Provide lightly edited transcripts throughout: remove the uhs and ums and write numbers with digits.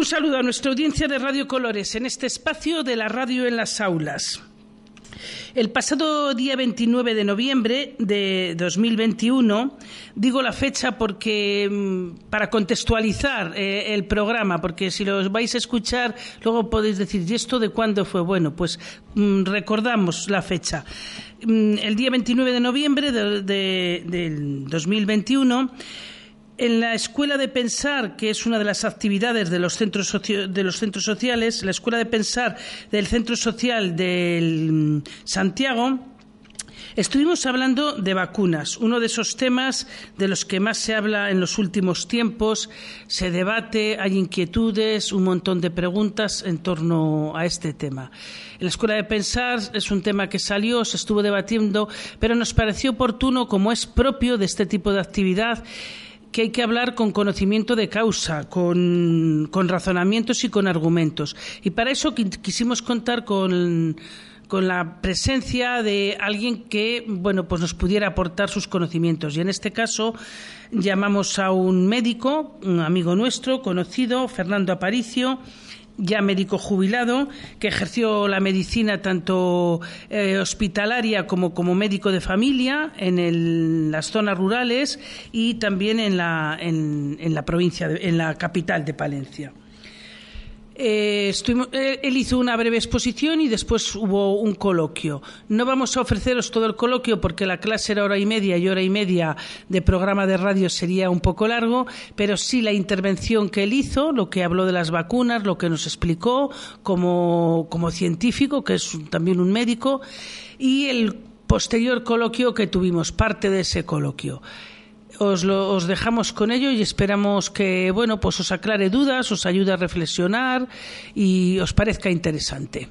Un saludo a nuestra audiencia de Radio Colores en este espacio de la radio en las aulas. El pasado día 29 de noviembre de 2021, digo la fecha porque para contextualizar el programa, porque si lo vais a escuchar luego podéis decir, ¿y esto de cuándo fue? Bueno, pues recordamos la fecha. El día 29 de noviembre del 2021, en la Escuela de Pensar, que es una de las actividades de los centros sociales, la Escuela de Pensar del Centro Social del Santiago, estuvimos hablando de vacunas, uno de esos temas de los que más se habla en los últimos tiempos. Se debate, hay inquietudes, un montón de preguntas en torno a este tema. En la Escuela de Pensar es un tema que salió, se estuvo debatiendo, pero nos pareció oportuno, como es propio de este tipo de actividad, que hay que hablar con conocimiento de causa, con razonamientos y con argumentos. Y para eso quisimos contar con la presencia de alguien que, pues nos pudiera aportar sus conocimientos. Y en este caso llamamos a un médico, un amigo nuestro, conocido, Fernando Aparicio, ya médico jubilado, que ejerció la medicina tanto hospitalaria como médico de familia en las zonas rurales y también en la provincia, en la capital de Palencia. Él hizo una breve exposición y después hubo un coloquio. No vamos a ofreceros todo el coloquio porque la clase era hora y media de programa de radio sería un poco largo, pero sí la intervención que él hizo, lo que habló de las vacunas, lo que nos explicó como científico, que es también un médico, y el posterior coloquio que tuvimos, parte de ese coloquio. Os dejamos con ello y esperamos que pues os aclare dudas, os ayude a reflexionar y os parezca interesante.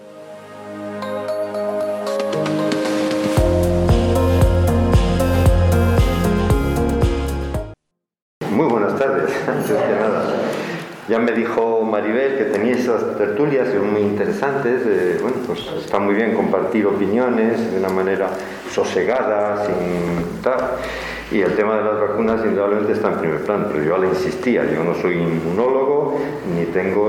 Muy buenas tardes, antes que nada. Ya me dijo Maribel que tenía esas tertulias muy interesantes. Pues está muy bien compartir opiniones de una manera sosegada, sin tal. Y el tema de las vacunas indudablemente está en primer plano, pero yo le insistía, yo no soy inmunólogo ni tengo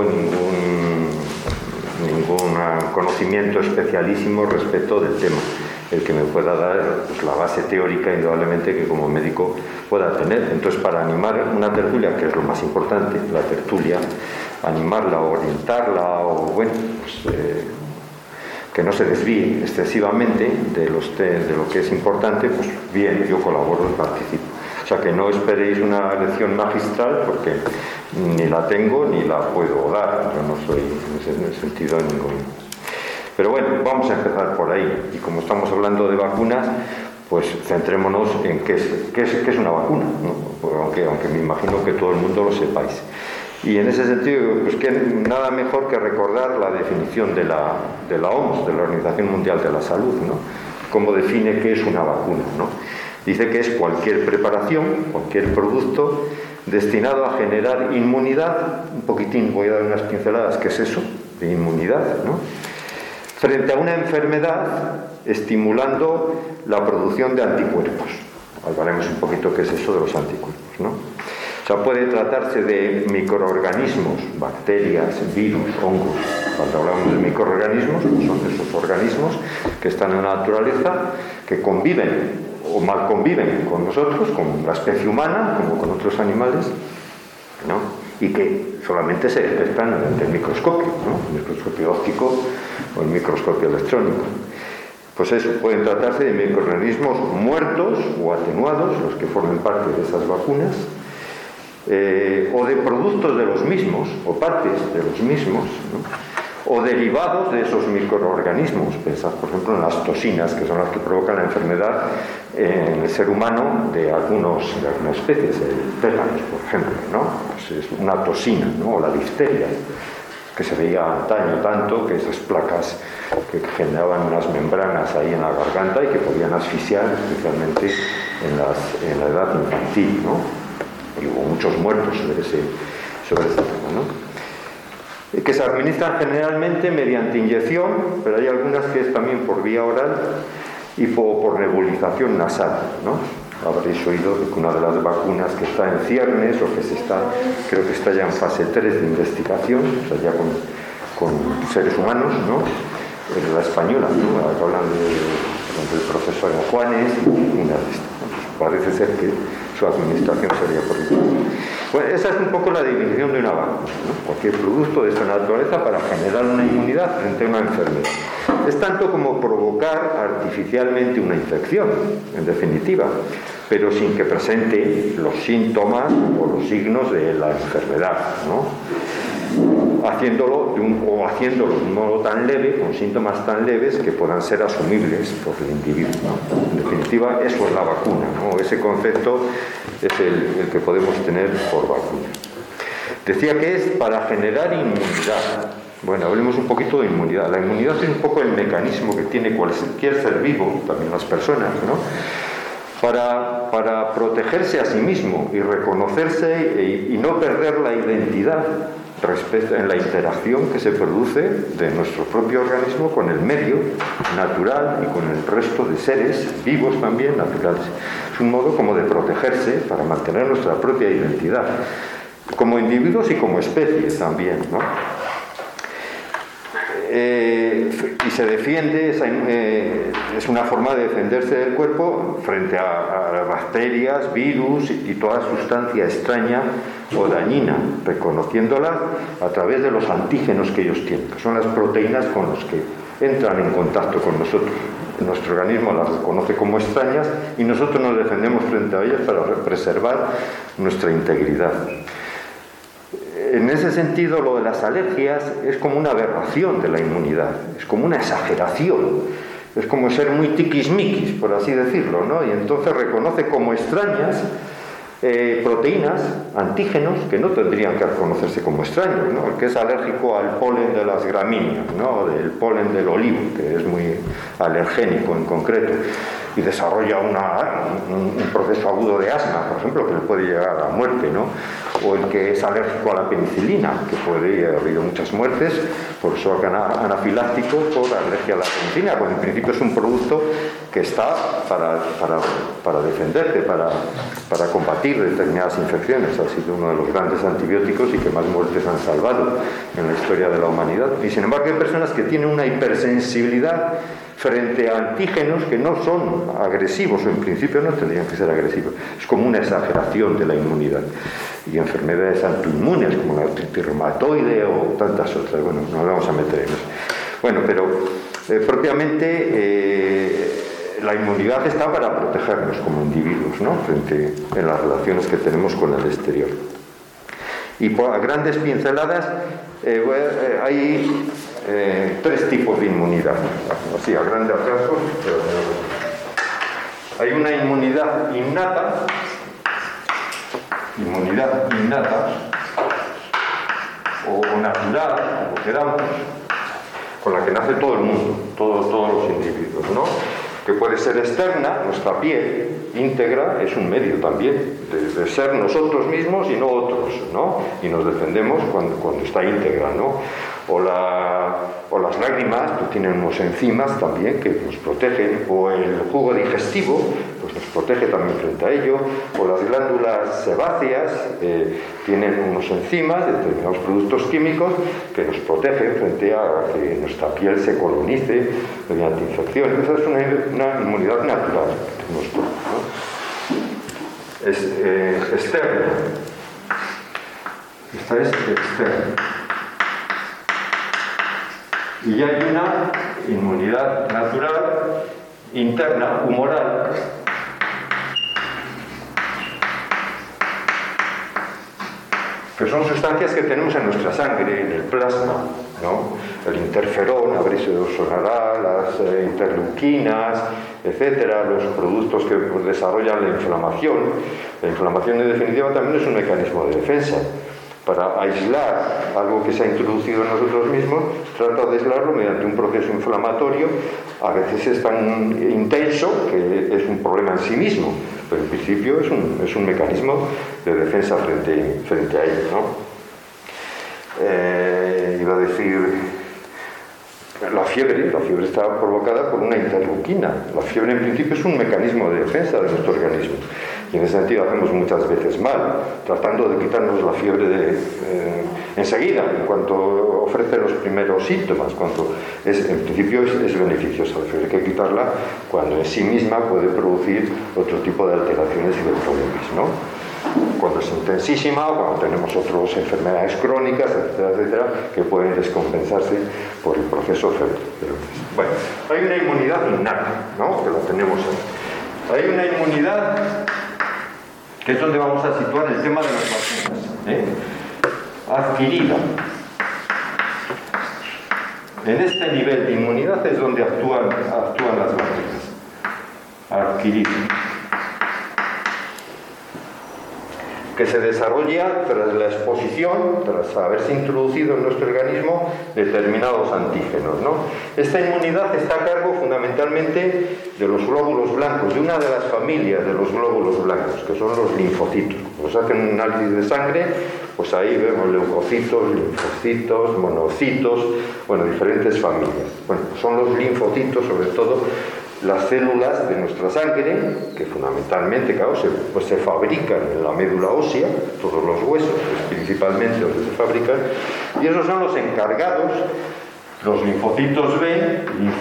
ningún conocimiento especialísimo respecto del tema. El que me pueda dar la base teórica indudablemente que como médico pueda tener. Entonces, para animar una tertulia, que es lo más importante, la tertulia, animarla, orientarla, que no se desvíe excesivamente de lo que es importante, pues bien, yo colaboro y participo. O sea, que no esperéis una lección magistral porque ni la tengo ni la puedo dar. Yo no soy en ese sentido ningún. Pero bueno, vamos a empezar por ahí. Y como estamos hablando de vacunas, pues centrémonos en qué es una vacuna, ¿no? Aunque me imagino que todo el mundo lo sepáis. Y en ese sentido, pues que nada mejor que recordar la definición de la OMS, de la Organización Mundial de la Salud, ¿no? Cómo define qué es una vacuna, ¿no? Dice que es cualquier preparación, cualquier producto destinado a generar inmunidad, un poquitín, voy a dar unas pinceladas, ¿qué es eso? De inmunidad, ¿no? Frente a una enfermedad, estimulando la producción de anticuerpos. Hablaremos un poquito qué es eso de los anticuerpos, ¿no? O sea, puede tratarse de microorganismos, bacterias, virus, hongos. Cuando hablamos de microorganismos, pues son esos organismos que están en la naturaleza, que conviven o mal conviven con nosotros, con la especie humana, como con otros animales, ¿no? Y que solamente se detectan ante el microscopio, ¿no? El microscopio óptico o el microscopio electrónico. Pues eso, pueden tratarse de microorganismos muertos o atenuados, los que formen parte de esas vacunas, o de productos de los mismos, o partes de los mismos, ¿no? O derivados de esos microorganismos. Pensad, por ejemplo, en las toxinas, que son las que provocan la enfermedad en el ser humano de algunas especies, el tétanos, por ejemplo, ¿no? Pues es una toxina, ¿no? O la difteria, que se veía antaño tanto, que esas placas que generaban unas membranas ahí en la garganta y que podían asfixiar, especialmente en la edad infantil, ¿no? Y hubo muchos muertos sobre ese tema, ¿no? Que se administran generalmente mediante inyección, pero hay algunas que es también por vía oral y por nebulización nasal, ¿no? habréis oído de que una de las vacunas que está en ciernes o que creo que está ya en fase 3 de investigación, o sea, ya con seres humanos, ¿no? La española, ¿no? Hablan del profesor Juanes y una de estas. Parece ser que su administración sería por ahí. Bueno, esa es un poco la definición de una vacuna, ¿no? Cualquier producto de esta naturaleza para generar una inmunidad frente a una enfermedad. Es tanto como provocar artificialmente una infección, en definitiva, pero sin que presente los síntomas o los signos de la enfermedad, ¿no? Haciéndolo de un modo tan leve, con síntomas tan leves que puedan ser asumibles por el individuo, ¿no? En definitiva, eso es la vacuna, ¿no? Ese concepto es el que podemos tener por vacuna. Decía que es para generar inmunidad. Bueno, hablemos un poquito de inmunidad. La inmunidad es un poco el mecanismo que tiene cualquier ser vivo, también las personas, ¿no? Para protegerse a sí mismo y reconocerse y no perder la identidad respecto en la interacción que se produce de nuestro propio organismo con el medio natural y con el resto de seres vivos también naturales. Es un modo como de protegerse para mantener nuestra propia identidad, como individuos y como especie también, ¿no? Y se defiende, es una forma de defenderse del cuerpo frente a bacterias, virus y toda sustancia extraña o dañina, reconociéndolas a través de los antígenos que ellos tienen, que son las proteínas con los que entran en contacto con nosotros. Nuestro organismo las reconoce como extrañas y nosotros nos defendemos frente a ellas para preservar nuestra integridad. En ese sentido, lo de las alergias es como una aberración de la inmunidad, es como una exageración, es como ser muy tiquismiquis, por así decirlo, ¿no? Y entonces reconoce como extrañas proteínas, antígenos, que no tendrían que reconocerse como extraños, ¿no? El que es alérgico al polen de las gramíneas, ¿no? Del polen del olivo, que es muy alergénico en concreto, y desarrolla un proceso agudo de asma, por ejemplo, que le puede llegar a la muerte, ¿no? O el que es alérgico a la penicilina, que puede haber habido muchas muertes por shock anafiláctico por alergia a la penicilina, cuando en principio es un producto que está para defenderte, para combatir determinadas infecciones. Ha sido uno de los grandes antibióticos y que más muertes han salvado en la historia de la humanidad. Y sin embargo hay personas que tienen una hipersensibilidad frente a antígenos que no son agresivos, o en principio no tendrían que ser agresivos. Es como una exageración de la inmunidad. Y enfermedades autoinmunes como la artritis reumatoide o tantas otras. Bueno, no nos vamos a meter en eso. Bueno, pero propiamente la inmunidad está para protegernos como individuos, ¿no? Frente en las relaciones que tenemos con el exterior. Y a grandes pinceladas hay 3 tipos de inmunidad, así a grandes rasgos. Hay una inmunidad innata o natural, como queramos, con la que nace todo el mundo, todos los individuos, ¿no? Que puede ser externa, nuestra piel íntegra es un medio también de ser nosotros mismos y no otros, ¿no? Y nos defendemos cuando está íntegra, ¿no? O las lágrimas, pues tienen unos enzimas también que nos protegen, o el jugo digestivo, pues nos protege también frente a ello, o las glándulas sebáceas tienen unos enzimas, determinados productos químicos que nos protegen frente a que nuestra piel se colonice mediante infecciones. Esa es una inmunidad natural que tenemos todos, ¿no? Es externa. Esta es externa. Y hay una inmunidad natural, interna, humoral, que son sustancias que tenemos en nuestra sangre, en el plasma, ¿no? El interferón, habréis oído sonará, las interleuquinas, etcétera, los productos que desarrollan la inflamación. La inflamación, en definitiva, también es un mecanismo de defensa. Para aislar algo que se ha introducido en nosotros mismos, trata de aislarlo mediante un proceso inflamatorio, a veces es tan intenso que es un problema en sí mismo, pero en principio es un mecanismo de defensa frente a ello, ¿no? Iba a decir, la fiebre está provocada por una interleuquina. La fiebre en principio es un mecanismo de defensa de nuestro organismo. Y en ese sentido hacemos muchas veces mal, tratando de quitarnos la fiebre enseguida, en cuanto ofrece los primeros síntomas, cuando en principio es beneficiosa. La fiebre hay que quitarla cuando en sí misma puede producir otro tipo de alteraciones y de problemas, ¿no? Cuando es intensísima, cuando tenemos otras enfermedades crónicas, etcétera, etcétera, que pueden descompensarse por el proceso febril. Bueno, hay una inmunidad innata, ¿no? Que la tenemos ahí. Hay una inmunidad que es donde vamos a situar el tema de las vacunas, adquirida. En este nivel de inmunidad es donde actúan las vacunas. Adquirida. Que se desarrolla tras la exposición, tras haberse introducido en nuestro organismo determinados antígenos, ¿no? Esta inmunidad está a cargo fundamentalmente de los glóbulos blancos, de una de las familias de los glóbulos blancos, que son los linfocitos. Nos hacen un análisis de sangre, pues ahí vemos leucocitos, linfocitos, monocitos, bueno, diferentes familias. Bueno, pues son los linfocitos, sobre todo, las células de nuestra sangre, que fundamentalmente, claro, se fabrican en la médula ósea, todos los huesos, principalmente donde se fabrican, y esos son los encargados, los linfocitos B,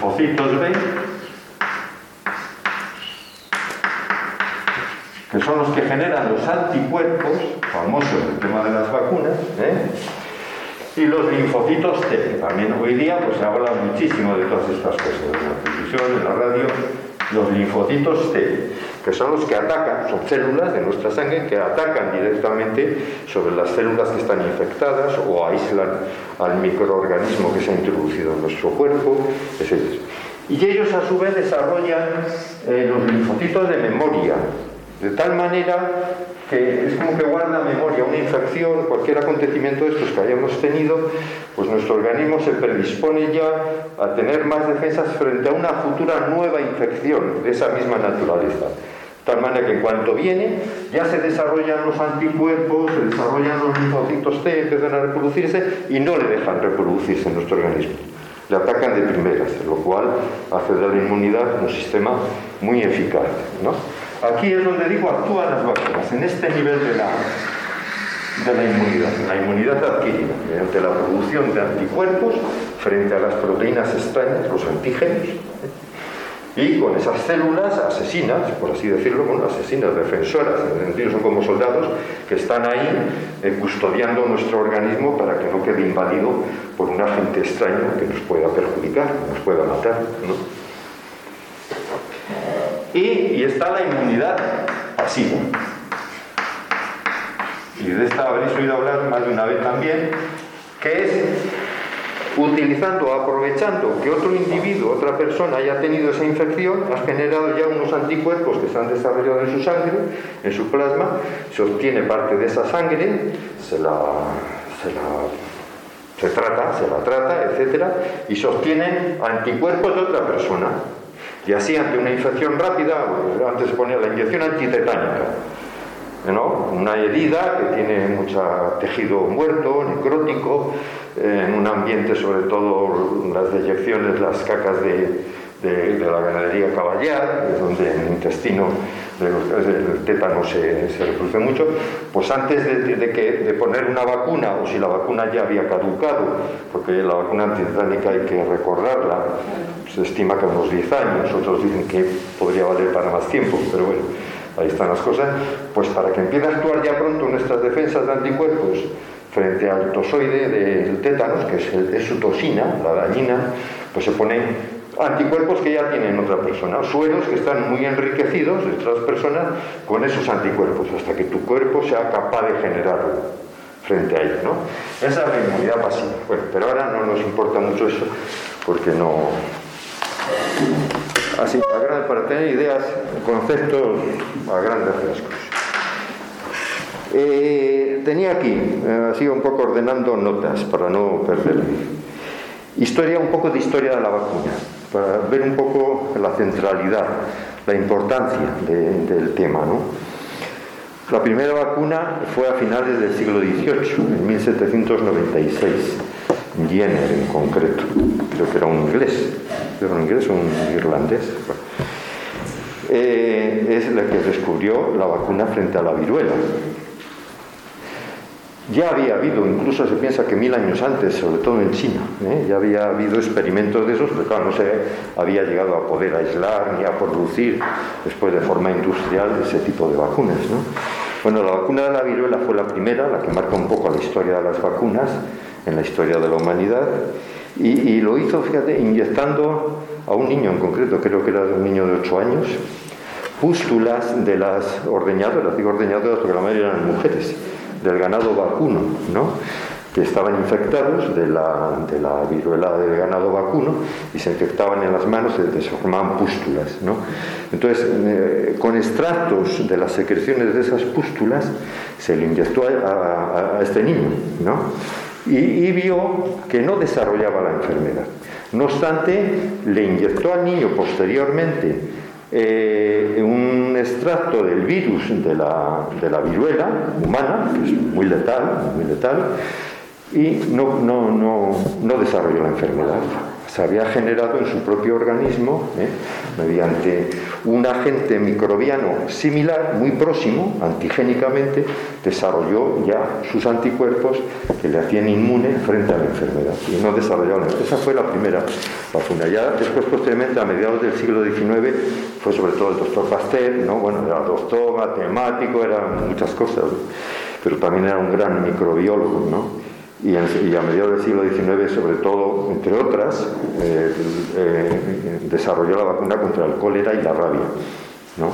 que son los que generan los anticuerpos, famosos el tema de las vacunas, y los linfocitos T. También hoy día pues se habla muchísimo de todas estas cosas, en la televisión, en la radio. Los linfocitos T, que son los que atacan, son células de nuestra sangre que atacan directamente sobre las células que están infectadas o aíslan al microorganismo que se ha introducido en nuestro cuerpo, etc. Y ellos a su vez desarrollan los linfocitos de memoria, de tal manera que es como que guarda memoria una infección, cualquier acontecimiento de estos que hayamos tenido, pues nuestro organismo se predispone ya a tener más defensas frente a una futura nueva infección de esa misma naturaleza. De tal manera que en cuanto viene, ya se desarrollan los anticuerpos, se desarrollan los linfocitos T, empiezan a reproducirse y no le dejan reproducirse en nuestro organismo. Le atacan de primeras, lo cual hace de la inmunidad un sistema muy eficaz, ¿no? Aquí es donde digo actúan las vacunas, en este nivel de la inmunidad adquirida, mediante la producción de anticuerpos frente a las proteínas extrañas, los antígenos, y con esas células asesinas, por así decirlo, bueno, asesinas, defensoras, en el sentido son como soldados que están ahí custodiando nuestro organismo para que no quede invadido por un agente extraño que nos pueda perjudicar, nos pueda matar, ¿no? Y está la inmunidad pasiva. Y de esta habréis oído hablar más de una vez también, que es aprovechando que otro individuo, otra persona haya tenido esa infección, ha generado ya unos anticuerpos que se han desarrollado en su sangre, en su plasma, se obtiene parte de esa sangre, se la trata, etcétera, y se obtienen anticuerpos de otra persona. Y así, ante una infección rápida, antes se ponía la inyección antitetánica, ¿no? Una herida que tiene mucho tejido muerto, necrótico, en un ambiente, sobre todo las deyecciones, las cacas de la ganadería caballar, donde el intestino del tétano se reproduce mucho, pues antes de poner una vacuna, o si la vacuna ya había caducado, porque la vacuna antitetánica hay que recordarla, se estima que a unos 10 años, otros dicen que podría valer para más tiempo, pero bueno, ahí están las cosas, pues para que empiece a actuar ya pronto nuestras defensas de anticuerpos frente al tozoide del tétanos, que es su toxina, la dañina, pues se ponen anticuerpos que ya tienen otra persona, sueros que están muy enriquecidos de otras personas con esos anticuerpos, hasta que tu cuerpo sea capaz de generarlo frente a ello, ¿no? Esa es la inmunidad pasiva. Bueno, pero ahora no nos importa mucho eso, porque no... Así, para tener ideas, conceptos a grandes rasgos. Tenía aquí, así un poco ordenando notas para no perderme. Un poco de historia de la vacuna, para ver un poco la centralidad, la importancia del tema, ¿no? La primera vacuna fue a finales del siglo XVIII, en 1796. Jenner en concreto, creo que era un inglés o un irlandés. Es la que descubrió la vacuna frente a la viruela. Ya había habido, incluso se piensa que 1000 años antes, sobre todo en China, ya había habido experimentos de esos, pero claro, no se había llegado a poder aislar ni a producir después de forma industrial ese tipo de vacunas, ¿no? Bueno, la vacuna de la viruela fue la primera, la que marca un poco la historia de las vacunas en la historia de la humanidad, y lo hizo, fíjate, inyectando a un niño en concreto, creo que era un niño de 8 años, pústulas de las ordeñadoras, digo ordeñadoras porque la mayoría eran mujeres, del ganado vacuno, ¿no?, que estaban infectados de la viruela del ganado vacuno, y se infectaban en las manos y se formaban pústulas, ¿no? Entonces, con extractos de las secreciones de esas pústulas se le inyectó a este niño, ¿no?, y vio que no desarrollaba la enfermedad. No obstante, le inyectó al niño posteriormente un extracto del virus de la viruela humana, que es muy letal, y no desarrolló la enfermedad. Se había generado en su propio organismo, mediante un agente microbiano similar, muy próximo, antigénicamente, desarrolló ya sus anticuerpos que le hacían inmune frente a la enfermedad, y no desarrolló la enfermedad. Esa fue la primera vacuna. Ya después, posteriormente, a mediados del siglo XIX, fue sobre todo el doctor Pasteur, ¿no? Bueno, era doctor, matemático, eran muchas cosas, ¿no?, pero también era un gran microbiólogo, ¿no? Y a mediados del siglo XIX, sobre todo, entre otras, desarrolló la vacuna contra el cólera y la rabia, ¿no?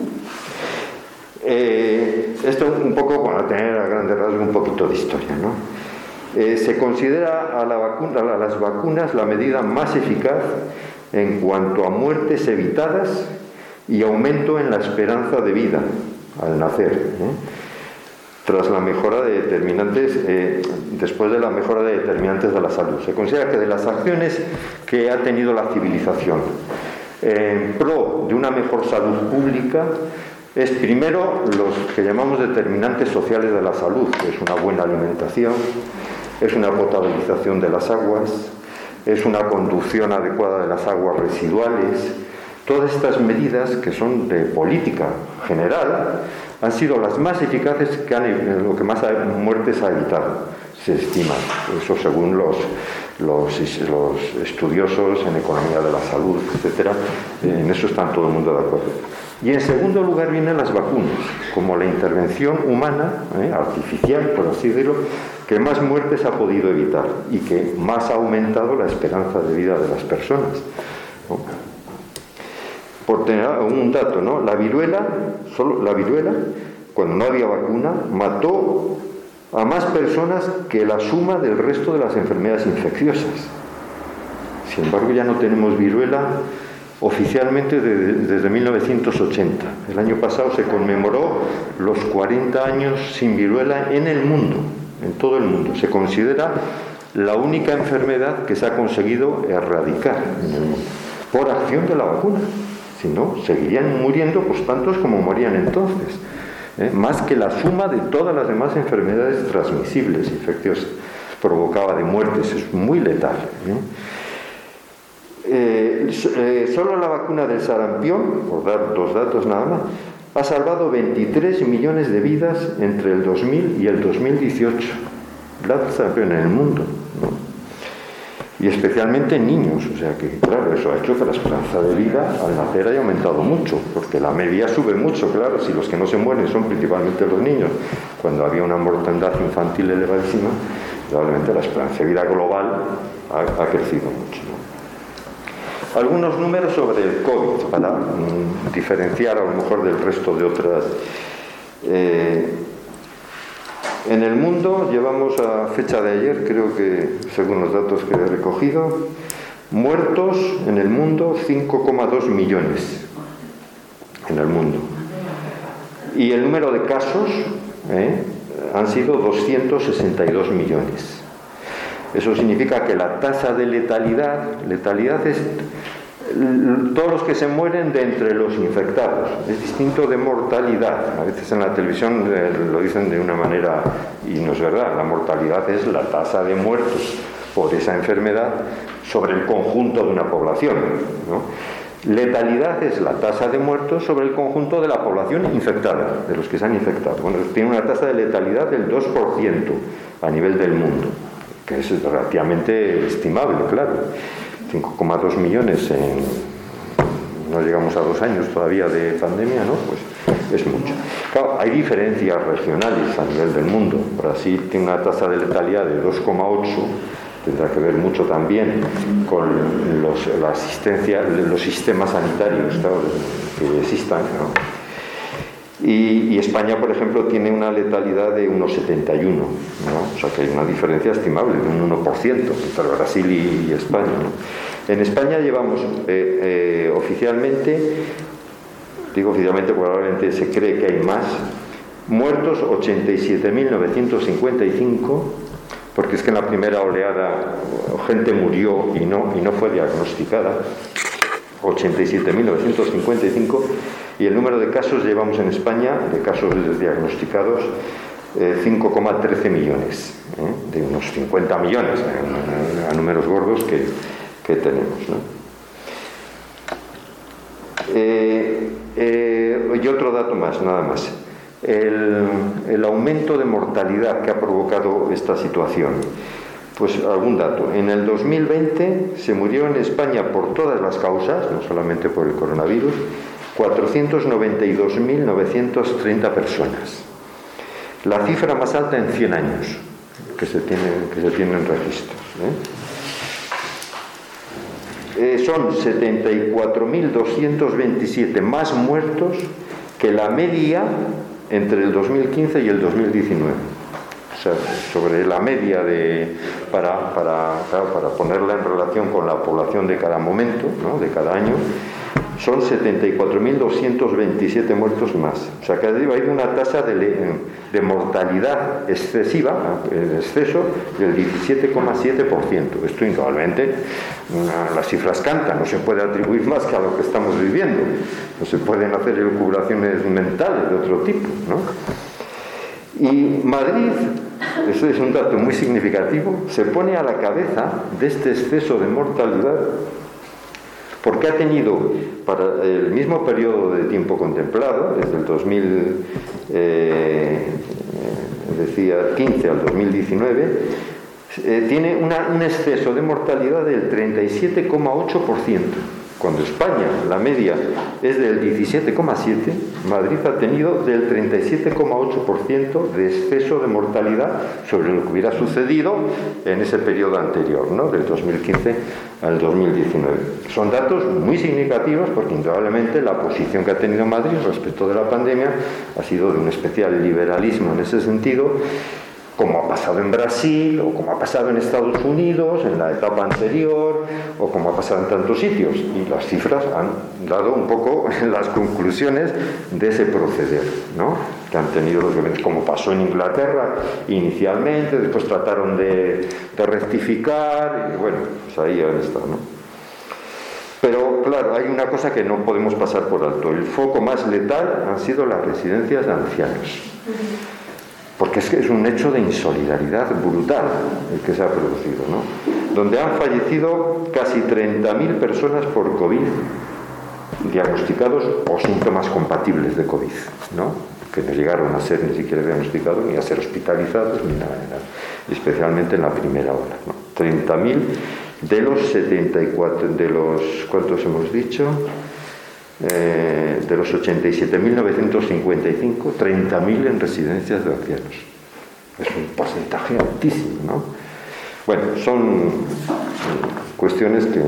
Esto un poco, para tener a grandes rasgos un poquito de historia, ¿no? Se considera a las vacunas la medida más eficaz en cuanto a muertes evitadas y aumento en la esperanza de vida al nacer, tras la mejora de determinantes, después de la mejora de determinantes de la salud. Se considera que de las acciones que ha tenido la civilización en pro de una mejor salud pública es primero los que llamamos determinantes sociales de la salud, que es una buena alimentación, es una potabilización de las aguas, es una conducción adecuada de las aguas residuales. Todas estas medidas, que son de política general, han sido las más eficaces lo que más muertes ha evitado, se estima. Eso según los estudiosos en economía de la salud, etcétera. En eso está todo el mundo de acuerdo. Y en segundo lugar vienen las vacunas, como la intervención humana, artificial, por así decirlo, que más muertes ha podido evitar y que más ha aumentado la esperanza de vida de las personas, ¿no? Por tener un dato, ¿no? La viruela, cuando no había vacuna, mató a más personas que la suma del resto de las enfermedades infecciosas. Sin embargo, ya no tenemos viruela oficialmente desde 1980. El año pasado se conmemoró los 40 años sin viruela en el mundo, en todo el mundo. Se considera la única enfermedad que se ha conseguido erradicar en el mundo, por acción de la vacuna. Si no, seguirían muriendo pues tantos como morían entonces, más que la suma de todas las demás enfermedades transmisibles, infecciosas, provocaba de muertes. Es muy letal, solo la vacuna del sarampión, por dar 2 datos nada más, ha salvado 23 millones de vidas entre el 2000 y el 2018. La sarampión en el mundo, ¿no? Y especialmente en niños, o sea que, claro, eso ha hecho que la esperanza de vida al nacer haya aumentado mucho, porque la media sube mucho, claro, si los que no se mueren son principalmente los niños, cuando había una mortandad infantil elevadísima, probablemente la esperanza de vida global ha crecido mucho, ¿no? Algunos números sobre el COVID, para diferenciar a lo mejor del resto de otras. En el mundo llevamos a fecha de ayer, creo que según los datos que he recogido, muertos en el mundo 5,2 millones en el mundo. Y el número de casos han sido 262 millones. Eso significa que la tasa de letalidad es todos los que se mueren de entre los infectados. Es distinto de mortalidad. A veces en la televisión lo dicen de una manera y no es verdad. La mortalidad es la tasa de muertos por esa enfermedad sobre el conjunto de una población, ¿no? Letalidad es la tasa de muertos sobre el conjunto de la población infectada, de los que se han infectado. Bueno, tiene una tasa de letalidad del 2% a nivel del mundo, que es relativamente estimable, claro. 5,2 millones no llegamos a 2 años todavía de pandemia, ¿no? Pues es mucho. Claro, hay diferencias regionales a nivel del mundo. Brasil tiene una tasa de letalidad de 2,8, tendrá que ver mucho también con la asistencia, los sistemas sanitarios, claro, que existan, ¿no? Y España, por ejemplo, tiene una letalidad de unos 71, ¿no? O sea que hay una diferencia estimable de un 1% entre Brasil y España, ¿no? En España llevamos oficialmente, digo oficialmente porque probablemente se cree que hay más, muertos 87.955, porque es que en la primera oleada gente murió y no fue diagnosticada, 87.955, y el número de casos llevamos en España, de casos diagnosticados, 5,13 millones, de unos 50 millones, a números gordos que tenemos, ¿no? Y otro dato más, nada más. El aumento de mortalidad que ha provocado esta situación. Pues algún dato. En el 2020 se murió en España por todas las causas, no solamente por el coronavirus, 492.930 personas. La cifra más alta en 100 años que se tienen registros, son 74.227 más muertos que la media entre el 2015 y el 2019. O sea, sobre la media para ponerla en relación con la población de cada momento, ¿no? De cada año, son 74.227 muertos más. O sea que ha habido una tasa de mortalidad excesiva, en exceso, del 17,7%. Esto indudablemente, las cifras cantan, no se puede atribuir más que a lo que estamos viviendo. No se pueden hacer elucubraciones mentales de otro tipo, ¿no? Y Madrid, eso es un dato muy significativo, se pone a la cabeza de este exceso de mortalidad porque ha tenido, para el mismo periodo de tiempo contemplado, desde el 2015 al 2019, tiene un exceso de mortalidad del 37,8%. Cuando España, la media, es del 17,7%, Madrid ha tenido del 37,8% de exceso de mortalidad sobre lo que hubiera sucedido en ese periodo anterior, ¿no? Del 2015 al 2019. Son datos muy significativos porque indudablemente la posición que ha tenido Madrid respecto de la pandemia ha sido de un especial liberalismo en ese sentido, como ha pasado en Brasil, o como ha pasado en Estados Unidos, en la etapa anterior, o como ha pasado en tantos sitios. Y las cifras han dado un poco las conclusiones de ese proceder, ¿no? Que han tenido los gobiernos, como pasó en Inglaterra inicialmente, después trataron de rectificar, y bueno, pues ahí han estado, ¿no? Pero claro, hay una cosa que no podemos pasar por alto. El foco más letal han sido las residencias de ancianos. Porque es que es un hecho de insolidaridad brutal el que se ha producido, ¿no? Donde han fallecido casi 30.000 personas por COVID, diagnosticados o síntomas compatibles de COVID, ¿no? Que no llegaron a ser ni siquiera diagnosticados, ni a ser hospitalizados, ni nada, especialmente en la primera ola, ¿no? 30.000 de los 74, de los, ¿cuántos hemos dicho? De los 87.955, 30.000 en residencias de ancianos. Es un porcentaje altísimo, ¿no? Bueno, son cuestiones que...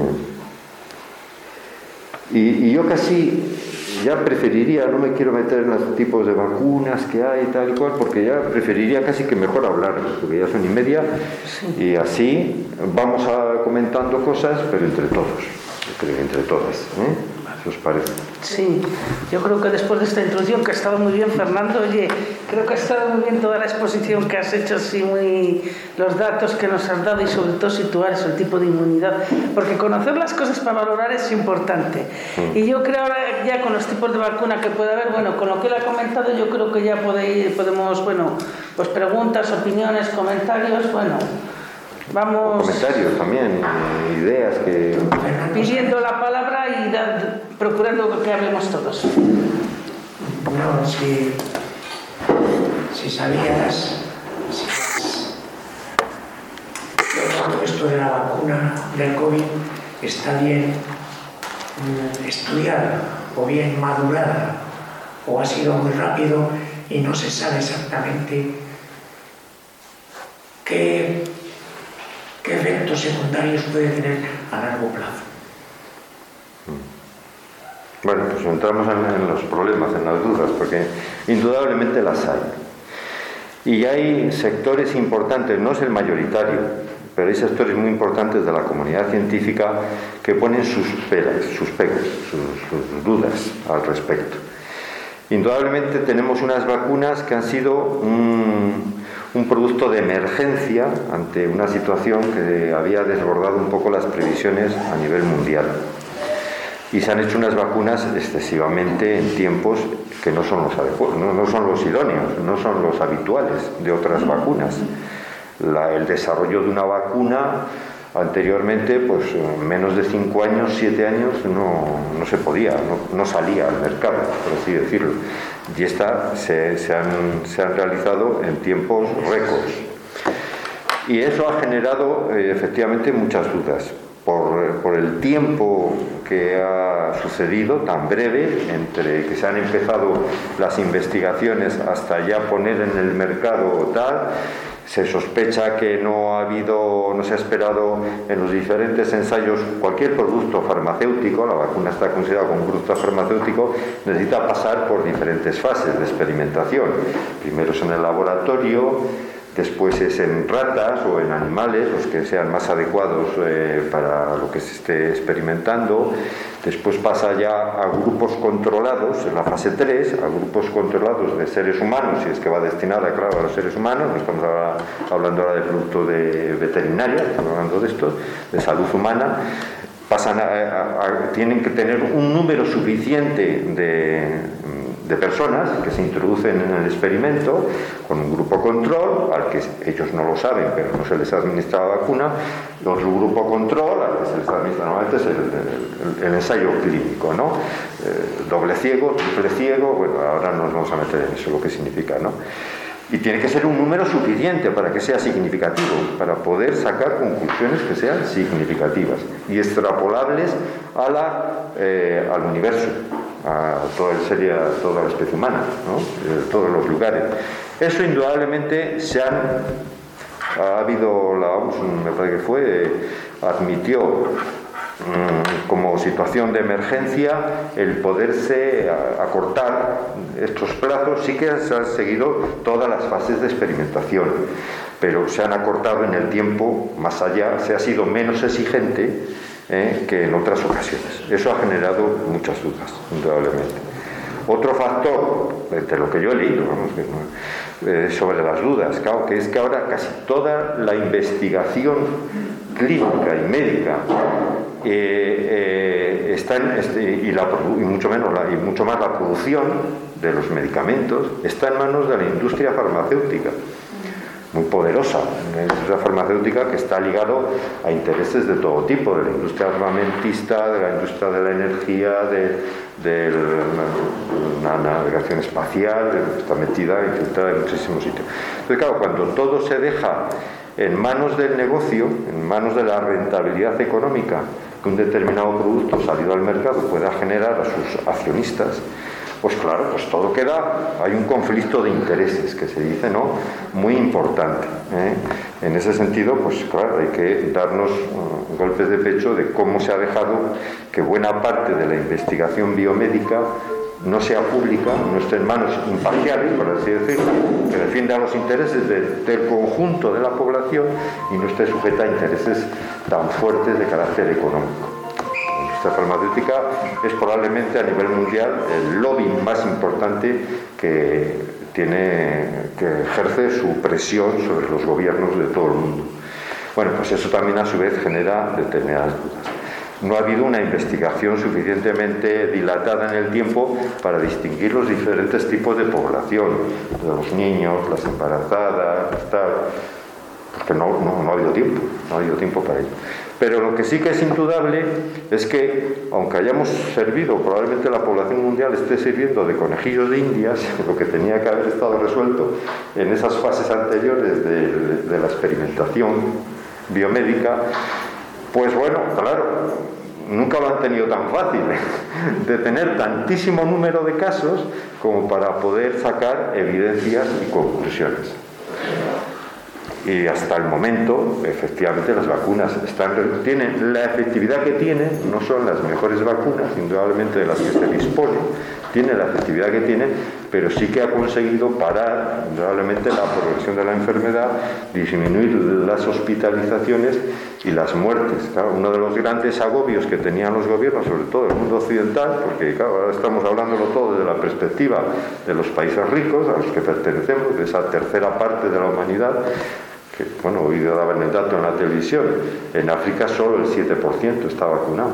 Y yo casi ya preferiría, no me quiero meter en los tipos de vacunas que hay y tal y cual, porque ya preferiría casi que mejor hablar, porque ya son y media, y así vamos comentando cosas, pero entre todos, yo creo que entre todas, ¿Qué os parece? Sí, yo creo que después de esta introducción, que ha estado muy bien, Fernando, oye, creo que ha estado muy bien toda la exposición que has hecho, sí, los datos que nos has dado y sobre todo situar eso, el tipo de inmunidad, porque conocer las cosas para valorar es importante. Y yo creo ahora ya con los tipos de vacuna que puede haber, bueno, con lo que él ha comentado, yo creo que ya podemos, bueno, pues preguntas, opiniones, comentarios, bueno, Vamos comentarios también, ideas que... pidiendo la palabra y procurando que hablemos todos. No, si sabías que esto de la vacuna del COVID está bien estudiada o bien madurada o ha sido muy rápido y no se sabe exactamente qué efectos secundarios puede tener a largo plazo. Bueno, pues entramos en los problemas, en las dudas, porque indudablemente las hay. Y hay sectores importantes, no es el mayoritario, pero hay sectores muy importantes de la comunidad científica que ponen sus pegas, sus dudas al respecto. Indudablemente tenemos unas vacunas que han sido un producto de emergencia ante una situación que había desbordado un poco las previsiones a nivel mundial. Y se han hecho unas vacunas excesivamente en tiempos que no son los adecuados, no son los idóneos, no son los habituales de otras vacunas. El desarrollo de una vacuna anteriormente, pues menos de 5 años, 7 años, no se podía, no salía al mercado, por así decirlo. Y estas se han realizado en tiempos récords. Y eso ha generado efectivamente muchas dudas. Por el tiempo que ha sucedido, tan breve, entre que se han empezado las investigaciones hasta ya poner en el mercado tal, se sospecha que no se ha esperado en los diferentes ensayos. Cualquier producto farmacéutico, la vacuna está considerada como un producto farmacéutico, necesita pasar por diferentes fases de experimentación. Primero es en el laboratorio, después es en ratas o en animales, los que sean más adecuados para lo que se esté experimentando. Después pasa ya a grupos controlados, en la fase 3, a grupos controlados de seres humanos, si es que va destinada, claro, a los seres humanos. No estamos hablando ahora de producto de veterinaria, estamos hablando de esto, de salud humana. Tienen que tener un número suficiente de personas que se introducen en el experimento con un grupo control, al que ellos no lo saben, pero no se les administra la vacuna, y otro grupo control al que se les administra normalmente es el ensayo clínico, ¿no? Doble ciego, triple ciego, bueno, ahora nos vamos a meter en eso, lo que significa, ¿no? Y tiene que ser un número suficiente para que sea significativo, para poder sacar conclusiones que sean significativas y extrapolables al universo, a toda la especie humana, ¿no? Todos los lugares. Eso indudablemente ha habido, me parece que admitió como situación de emergencia el poderse acortar estos plazos. Sí que se han seguido todas las fases de experimentación, pero se han acortado en el tiempo más allá, se ha sido menos exigente que en otras ocasiones. Eso ha generado muchas dudas, indudablemente. Otro factor, entre lo que yo he leído, sobre las dudas, claro, que es que ahora casi toda la investigación clínica y médica y mucho más la producción de los medicamentos está en manos de la industria farmacéutica, muy poderosa, una industria farmacéutica que está ligado a intereses de todo tipo, de la industria armamentista, de la industria de la energía, de la navegación espacial, está metida, infiltrada en muchísimos sitios. Entonces, claro, cuando todo se deja en manos del negocio, en manos de la rentabilidad económica que un determinado producto salido al mercado pueda generar a sus accionistas, pues claro, pues todo queda, hay un conflicto de intereses que se dice, ¿no?, muy importante, En ese sentido, pues claro, hay que darnos golpes de pecho de cómo se ha dejado que buena parte de la investigación biomédica no sea pública, no esté en manos imparciales, por así decirlo, que defienda los intereses del conjunto de la población y no esté sujeta a intereses tan fuertes de carácter económico. La industria farmacéutica es probablemente a nivel mundial el lobby más importante que ejerce su presión sobre los gobiernos de todo el mundo. Bueno, pues eso también a su vez genera determinadas dudas. No ha habido una investigación suficientemente dilatada en el tiempo para distinguir los diferentes tipos de población, los niños, las embarazadas, tal. porque no ha habido tiempo para ello. Pero lo que sí que es indudable es que, aunque hayamos servido, probablemente la población mundial esté sirviendo de conejillos de indias, lo que tenía que haber estado resuelto en esas fases anteriores de la experimentación biomédica, pues bueno, claro, nunca lo han tenido tan fácil, de tener tantísimo número de casos como para poder sacar evidencias y conclusiones. Y hasta el momento, efectivamente, las vacunas tienen la efectividad que tienen, no son las mejores vacunas, indudablemente de las que se dispone, tiene la efectividad que tiene, pero sí que ha conseguido parar, indudablemente, la progresión de la enfermedad, disminuir las hospitalizaciones y las muertes. Claro, uno de los grandes agobios que tenían los gobiernos, sobre todo el mundo occidental, porque claro, ahora estamos hablándolo todo desde la perspectiva de los países ricos, a los que pertenecemos, de esa tercera parte de la humanidad, que, bueno, hoy daban el dato en la televisión, en África solo el 7% está vacunado.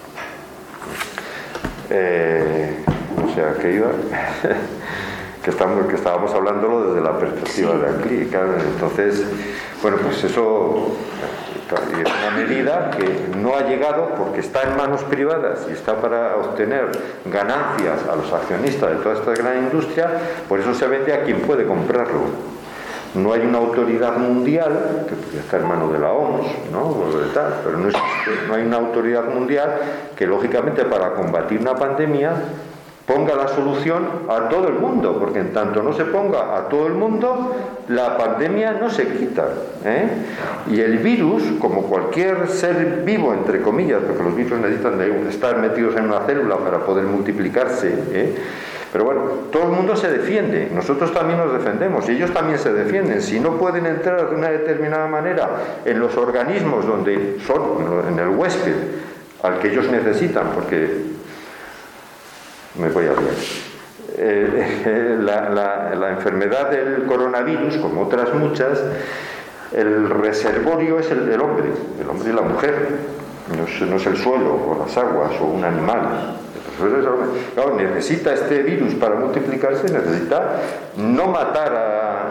O sea, que iba... que estábamos hablándolo desde la perspectiva de aquí, claro. Entonces, bueno, pues eso es una medida que no ha llegado porque está en manos privadas y está para obtener ganancias a los accionistas de toda esta gran industria, por eso se vende a quien puede comprarlo. No hay una autoridad mundial, que podría estar en manos de la OMS, ¿no? Pero no hay una autoridad mundial que, lógicamente, para combatir una pandemia ponga la solución a todo el mundo, porque en tanto no se ponga a todo el mundo, la pandemia no se quita, ¿eh? Y el virus, como cualquier ser vivo, entre comillas, porque los virus necesitan de estar metidos en una célula para poder multiplicarse, pero bueno, todo el mundo se defiende, nosotros también nos defendemos y ellos también se defienden. Si no pueden entrar de una determinada manera en los organismos donde son, en el huésped al que ellos necesitan, porque me voy a ver, la enfermedad del coronavirus, como otras muchas, el reservorio es el hombre y la mujer, no es el suelo o las aguas o un animal. Claro, necesita este virus para multiplicarse, necesita no matar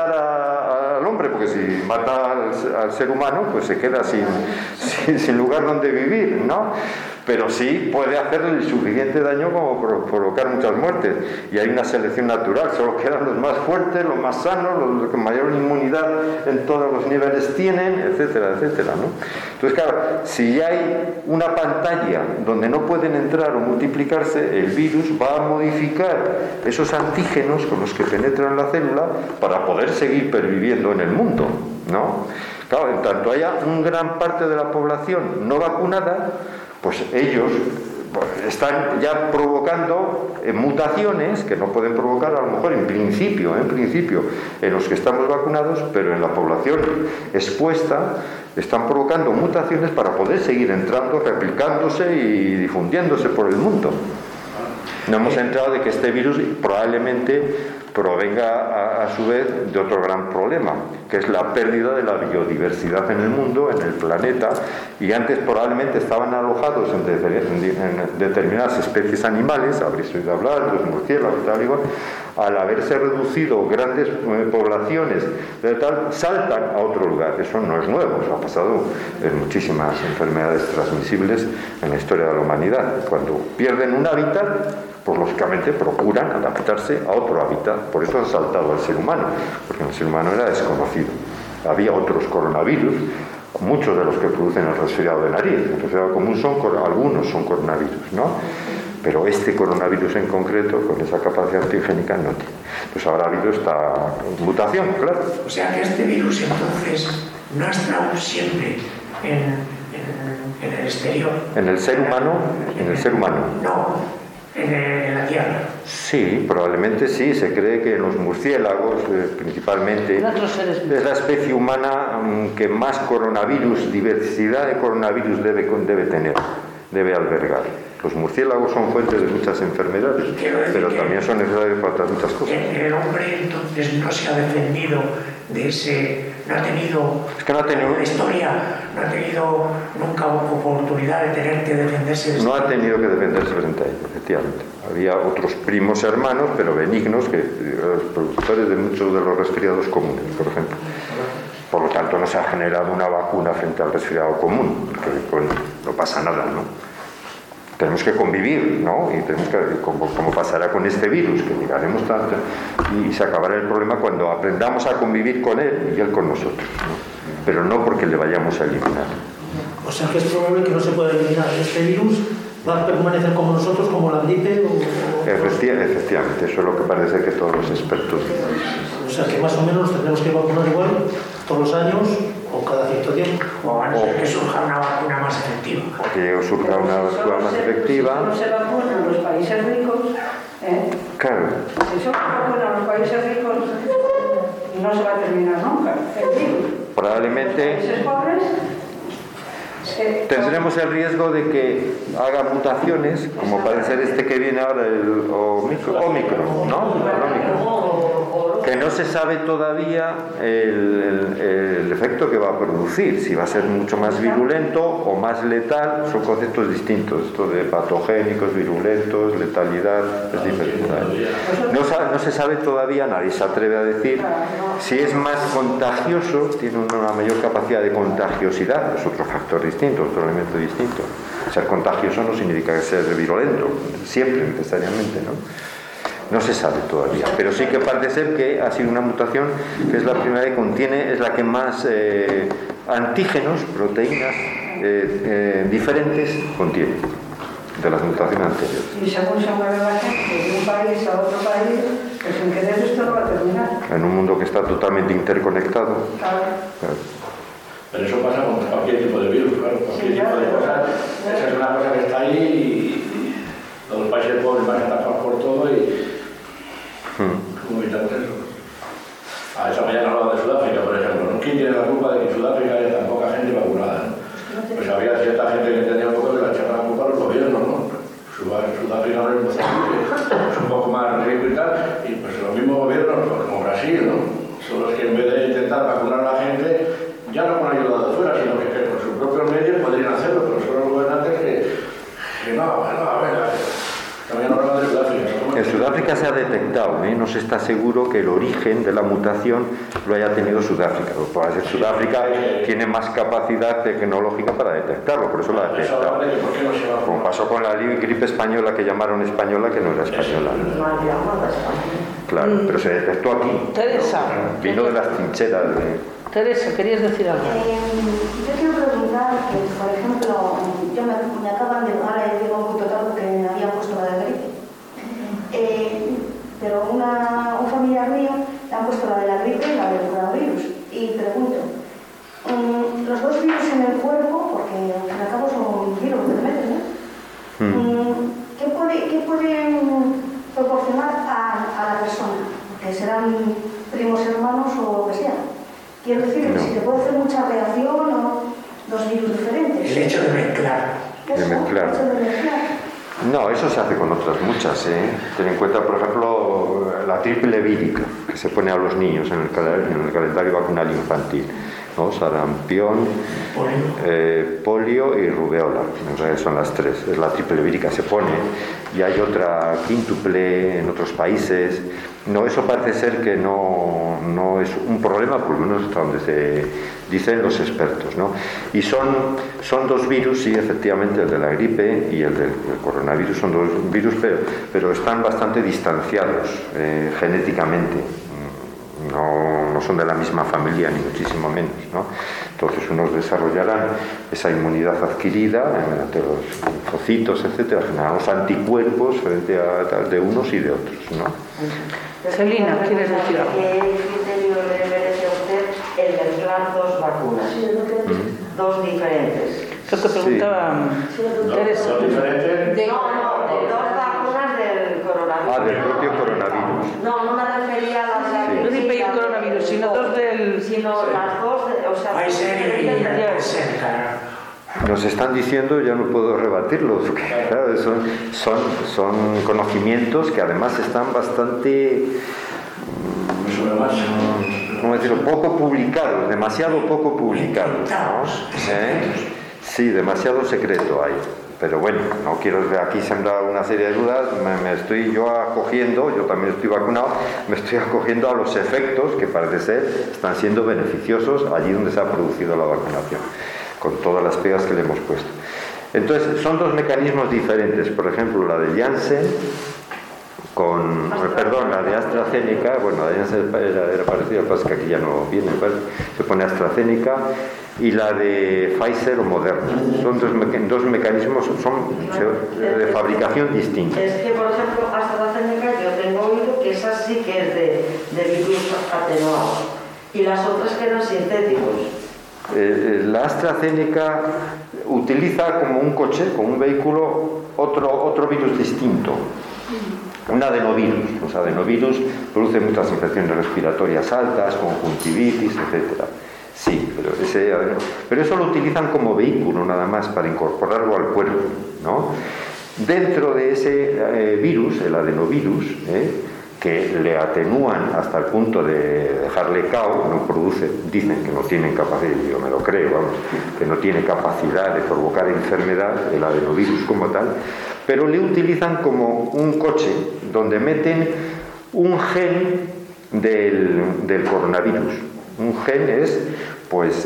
al hombre, porque si mata al ser humano, pues se queda sin lugar donde vivir, ¿no? Pero sí puede hacerle el suficiente daño como provocar muchas muertes. Y hay una selección natural, solo quedan los más fuertes, los más sanos, los que mayor inmunidad en todos los niveles tienen, etcétera, etcétera, ¿no? Entonces, claro, si ya hay una pantalla donde no pueden entrar o multiplicarse, el virus va a modificar esos antígenos con los que penetran la célula para poder seguir perviviendo en el mundo, ¿no? Claro, en tanto haya una gran parte de la población no vacunada, pues ellos están ya provocando mutaciones que no pueden provocar a lo mejor en principio en los que estamos vacunados, pero en la población expuesta están provocando mutaciones para poder seguir entrando, replicándose y difundiéndose por el mundo. No hemos entrado de que este virus probablemente provenga a su vez de otro gran problema, que es la pérdida de la biodiversidad en el mundo, en el planeta, y antes probablemente estaban alojados en determinadas especies animales, habréis oído hablar, los murciélagos y tal, igual, al haberse reducido grandes poblaciones de tal, saltan a otro lugar. Eso no es nuevo, eso ha pasado en muchísimas enfermedades transmisibles en la historia de la humanidad. Cuando pierden un hábitat, pues lógicamente procuran adaptarse a otro hábitat. Por eso han saltado al ser humano, porque el ser humano era desconocido. Había otros coronavirus, muchos de los que producen el resfriado de nariz. El resfriado común algunos son coronavirus, ¿no? Pero este coronavirus en concreto, con esa capacidad antigénica, no tiene. Pues habrá habido esta mutación, claro. O sea que este virus entonces no ha estado siempre en el exterior. ¿En el ser humano? En el ser humano. No. En la Tierra. Sí, probablemente sí. Se cree que en los murciélagos, principalmente, es la especie humana que más coronavirus, diversidad de coronavirus debe tener, debe albergar. Los murciélagos son fuentes de muchas enfermedades, pero también son necesarios para otras muchas cosas. El hombre entonces no se ha defendido de ese, no ha tenido historia, no ha tenido nunca oportunidad de tener que defenderse de eso. No ha tenido que defenderse frente a ello, efectivamente. Había otros primos hermanos, pero benignos, que los productores de muchos de los resfriados comunes, por ejemplo. Por lo tanto, tanto no se ha generado una vacuna frente al resfriado común, que bueno, no pasa nada, ¿no? Tenemos que convivir, ¿no? Y tenemos que, como pasará con este virus, que llegaremos tanto y se acabará el problema cuando aprendamos a convivir con él y él con nosotros, ¿no? Pero no porque le vayamos a eliminar. O sea que es probable que no se pueda eliminar este virus. ¿Va a permanecer como nosotros, como la gripe? Efectivamente, eso es lo que parece que todos los expertos dicen. O sea que más o menos nos tendremos que vacunar igual todos los años o cada cierto tiempo. O a no ser que surja una vacuna más efectiva. O que surja una vacuna más efectiva. No se vacunan los países ricos. Claro. Si se vacunan los países ricos, no se va a terminar nunca el virus. Probablemente. Los países pobres. Tendremos el riesgo de que haga mutaciones, como parece este que viene ahora, el Omicron, ¿no? Que no se sabe todavía el efecto que va a producir, si va a ser mucho más virulento o más letal. Son conceptos distintos, esto de patogénicos, virulentos, letalidad, es diferente. No se sabe todavía, nadie se atreve a decir si es más contagioso, tiene una mayor capacidad de contagiosidad, es otro factor distinto, otro elemento distinto. Ser contagioso no significa que sea virulento, siempre necesariamente, ¿no? No se sabe todavía, pero sí que parece ser que ha sido una mutación que es la primera que contiene, es la que más antígenos, proteínas diferentes contiene de las mutaciones anteriores. Y según se mueve la gente de un país a otro país, pues sin querer esto no va a terminar. En un mundo que está totalmente interconectado. Claro. Pero eso pasa con cualquier tipo de virus, claro, cualquier tipo de cosa. Esa es una cosa que está ahí y los países pobres van a estar por todo y ¿cómo evitamos eso? Esa mañana hablaba de Sudáfrica, por ejemplo, ¿no? ¿Quién tiene la culpa de que en Sudáfrica haya tan poca gente vacunada? ¿No? Pues había cierta gente que tenía un poco de la echaba la culpa a los gobiernos, ¿no? Sudáfrica no es un poco más rico y tal, y pues los mismos gobiernos, pues, como Brasil, ¿no? Son los que en vez de intentar vacunar a la gente, ya no con ayuda de fuera, sino que con sus propios medios podrían hacerlo, pero son los gobernantes que no, a ver, también hablaba de Sudáfrica. En Sudáfrica se ha detectado, no se está seguro que el origen de la mutación lo haya tenido Sudáfrica. Por ser Sudáfrica tiene más capacidad tecnológica para detectarlo, por eso lo ha detectado. Como pasó con la gripe española, que llamaron española, que no era española. Claro, pero se detectó aquí. Teresa. Vino de las trincheras de... Teresa, ¿querías decir algo? Yo quiero preguntar que, por ejemplo, me acaban de... Ahora llevo muy total porque me habían puesto la de gripe. Pero un familiar mío le han puesto la de la gripe y la del coronavirus. Y pregunto, los dos virus en el cuerpo, porque al fin y al cabo son virus que te meten, ¿no? ¿Qué pueden proporcionar a la persona? Porque serán primos hermanos o lo que sea. Quiero decir, si te puede hacer mucha reacción o dos virus diferentes. El hecho de mezclar. ¿Qué es mezclar. No, eso se hace con otras muchas, Ten en cuenta, por ejemplo, la triple vírica que se pone a los niños en el calendario vacunal infantil, ¿no? Sarampión, polio y rubeola, en realidad son las tres, es la triple vírica, se pone, y hay otra quíntuple en otros países. No, eso parece ser que no es un problema, por lo menos hasta donde se dicen los expertos, ¿no? Y son dos virus, sí, efectivamente, el de la gripe y el del coronavirus, son dos virus, pero están bastante distanciados genéticamente. No son de la misma familia, ni muchísimo menos, ¿no? Entonces unos desarrollarán esa inmunidad adquirida mediante los linfocitos, etcétera, generarán los anticuerpos frente a tal de unos y de otros, ¿no? Celina, ¿quieres decir algo? ¿Qué criterio le merece a usted el mezclar dos vacunas? Dos diferentes. Lo que preguntaba Teresa. ¿Dos diferentes? No, dos vacunas del coronavirus. Del propio coronavirus. No me refería a las No gripe y el coronavirus, sino dos del... Sino las dos, o sea... Pfizer y AstraZeneca. Nos están diciendo, yo no puedo rebatirlo, porque claro, son conocimientos que además están bastante, ¿cómo decirlo?, poco publicados, demasiado poco publicados, ¿no? Sí, demasiado secreto hay. pero bueno, no quiero aquí sembrar una serie de dudas, me estoy yo acogiendo, yo también estoy vacunado, me estoy acogiendo a los efectos que parece ser están siendo beneficiosos allí donde se ha producido la vacunación, con todas las pegas que le hemos puesto. Entonces, son dos mecanismos diferentes, por ejemplo, la de Janssen, la de AstraZeneca, bueno, la de Janssen era parecida, pasa que aquí ya no viene, se pone AstraZeneca, y la de Pfizer o Moderna. Son dos mecanismos de fabricación distintos. Es que, por ejemplo, AstraZeneca, yo tengo oído que esa sí que es de virus atenuado, y las otras que eran sintéticos. La AstraZeneca utiliza como un coche, como un vehículo, otro virus distinto. Un adenovirus. Los adenovirus producen muchas infecciones respiratorias altas, conjuntivitis, etc. Sí, pero eso lo utilizan como vehículo nada más para incorporarlo al cuerpo, ¿no? Dentro de ese virus, el adenovirus, que le atenúan hasta el punto de dejarle cao, no produce, dicen que no tienen capacidad, yo me lo creo, vamos, que no tiene capacidad de provocar enfermedad, el adenovirus como tal, pero le utilizan como un coche donde meten un gen del coronavirus. Un gen es, pues,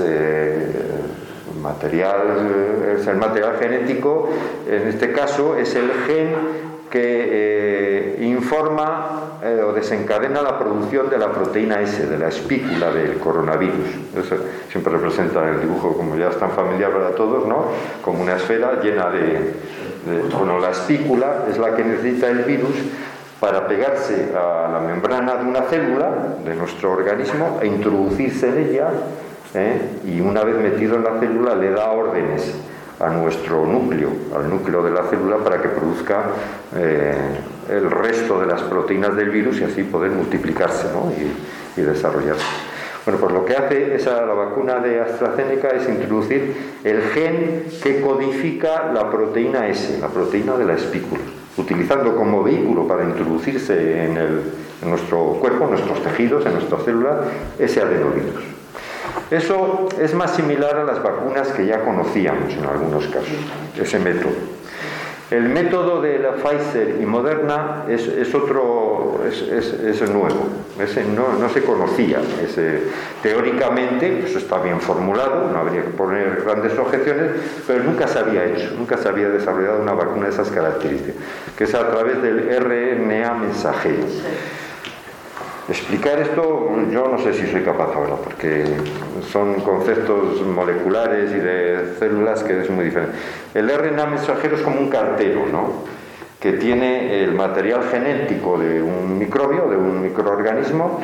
el material genético, en este caso es el gen que informa o desencadena la producción de la proteína S, de la espícula del coronavirus. Eso siempre representa en el dibujo, como ya es tan familiar para todos, ¿no? Como una esfera llena bueno, la espícula es la que necesita el virus para pegarse a la membrana de una célula de nuestro organismo e introducirse en ella, y una vez metido en la célula le da órdenes a nuestro núcleo, al núcleo de la célula, para que produzca el resto de las proteínas del virus y así poder multiplicarse, ¿no? y desarrollarse. Bueno, pues lo que hace la vacuna de AstraZeneca es introducir el gen que codifica la proteína S, la proteína de la espícula, utilizando como vehículo para introducirse en nuestro cuerpo, en nuestros tejidos, en nuestras células, ese adenovirus. Eso es más similar a las vacunas que ya conocíamos en algunos casos, ese método. El método de la Pfizer y Moderna es nuevo, ese no se conocía. Teóricamente, eso está bien formulado, no habría que poner grandes objeciones, pero nunca se había hecho, nunca se había desarrollado una vacuna de esas características, que es a través del RNA mensajero. Explicar esto, yo no sé si soy capaz ahora, porque son conceptos moleculares y de células que es muy diferente. El RNA mensajero es como un cartero, ¿no? Que tiene el material genético de un microbio, de un microorganismo,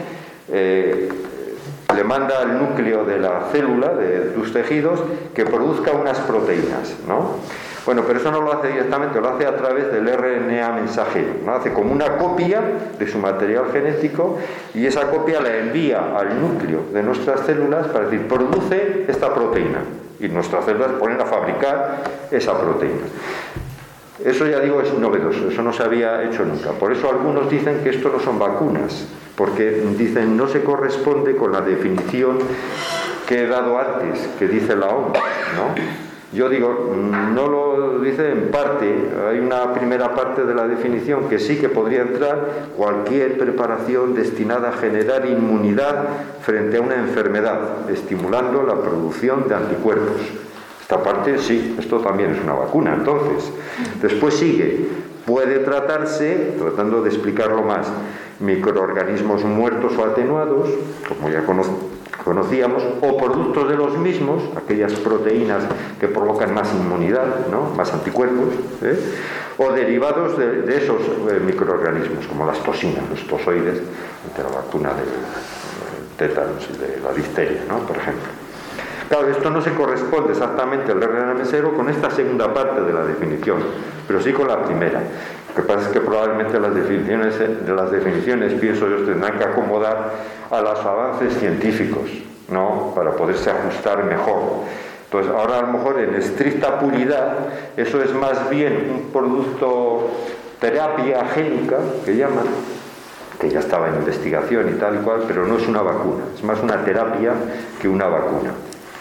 le manda al núcleo de la célula, de tus tejidos, que produzca unas proteínas, ¿no? Bueno, pero eso no lo hace directamente, lo hace a través del RNA mensajero, ¿no? Hace como una copia de su material genético y esa copia la envía al núcleo de nuestras células para decir, produce esta proteína, y nuestras células ponen a fabricar esa proteína. Eso, ya digo, es novedoso, eso no se había hecho nunca. Por eso algunos dicen que esto no son vacunas, porque dicen no se corresponde con la definición que he dado antes, que dice la OMS, ¿no? Yo digo, no lo dice en parte, hay una primera parte de la definición que sí que podría entrar: cualquier preparación destinada a generar inmunidad frente a una enfermedad, estimulando la producción de anticuerpos. Esta parte sí, esto también es una vacuna. Entonces, después sigue, puede tratarse, tratando de explicarlo más, microorganismos muertos o atenuados, como ya conocíamos, o productos de los mismos, aquellas proteínas que provocan más inmunidad, ¿no? Más anticuerpos, o derivados de esos microorganismos, como las toxinas, los tozoides, de la vacuna del tétanos y de la difteria, ¿no? Por ejemplo. Claro, esto no se corresponde exactamente al RNA mensajero con esta segunda parte de la definición, pero sí con la primera. Lo que pasa es que probablemente las definiciones, pienso yo, tendrán que acomodar a los avances científicos, ¿no? Para poderse ajustar mejor. Entonces, ahora a lo mejor en estricta puridad, eso es más bien un producto terapia génica, que llaman, que ya estaba en investigación y tal y cual, pero no es una vacuna, es más una terapia que una vacuna.